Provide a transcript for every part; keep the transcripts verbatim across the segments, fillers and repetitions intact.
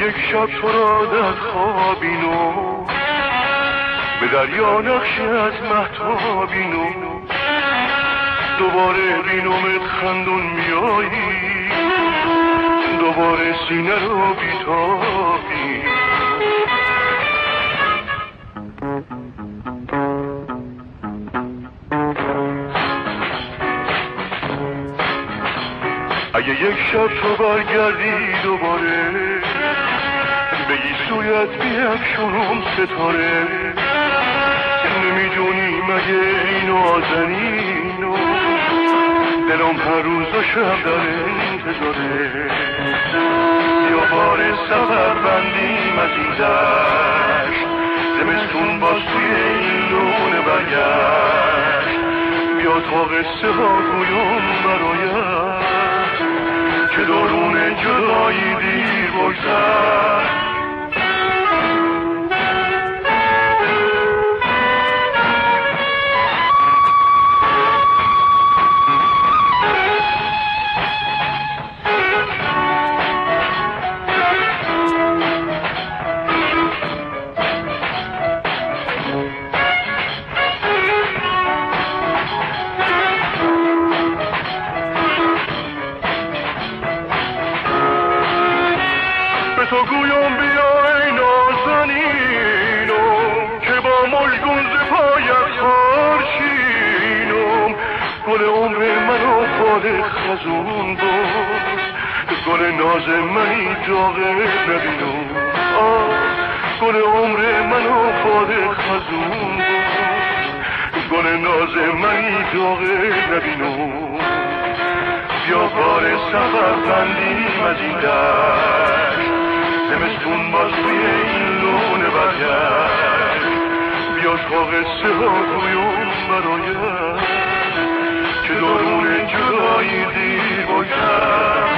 یک شب تو را در خوابینو به دریا نقشی از مهتابینو دوباره بینومت خندون میایی دوباره سینه رو بیتابی اگه یک شب تو برگردی دوباره بگی سویت بیفشونم ستاره نمیدونی مگه اینو آزنینو دلم هر روز و شب در انتظاره یا بار سفر بندیم از این دشت زمستون باز توی این لونه برگشت بیا تا قصه ها گویم برایت که دارون جدایی دیر بگذر تو گویم بیای نازنینم که با مژگون ز پایت خورشینم گل عمر منو فال خزون بود گل ناز منی داغه نبینم گل عمر منو فال خزون بود گل ناز منی داغه نبینم بیا بار سفر بندیم از این دشت زمستون باز توی این لونه برگشت بیا تا قصه ها گویم برایت که دارون جدایی دیر بگذر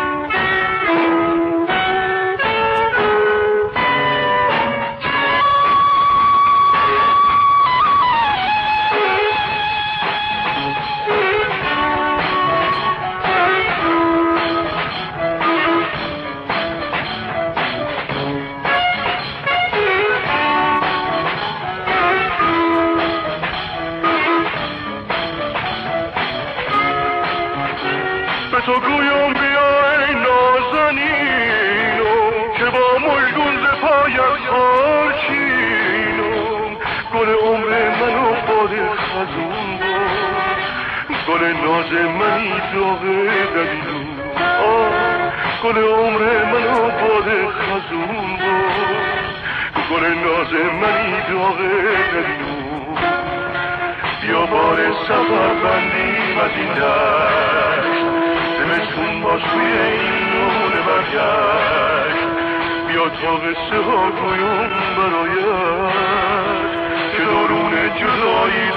تو گویم بیای نازنینم که با مژگون ز پایت خورشینم گل عمر منو باد خزون بود گل ناز منی داغه نبینم گل عمر منو باد خزون بود گل ناز منی داغه نبینم بیا بار سفر بندیم از این دشت زمستون باز توی این لونه برگشت بیا تا قصه ها گویم برایت که دارون جدایی